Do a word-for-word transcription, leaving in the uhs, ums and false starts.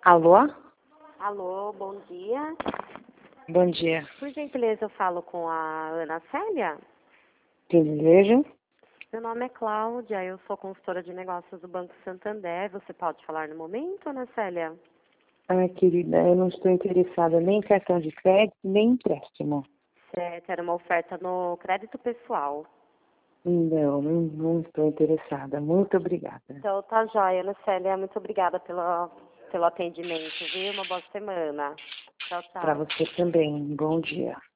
Alô? Alô, bom dia. Bom dia. Por gentileza, eu falo com a Ana Célia? Que desejo? Meu nome é Cláudia, eu sou consultora de negócios do Banco Santander. Você pode falar no momento, Ana Célia? Ah, querida, eu não estou interessada nem em cartão de crédito, nem em empréstimo. Certo, era uma oferta no crédito pessoal. Não, não, não estou interessada. Muito obrigada. Então tá jóia, Ana Célia. Muito obrigada pelo, pelo atendimento, viu? Uma boa semana. Tchau, Para tchau. você também. Bom dia.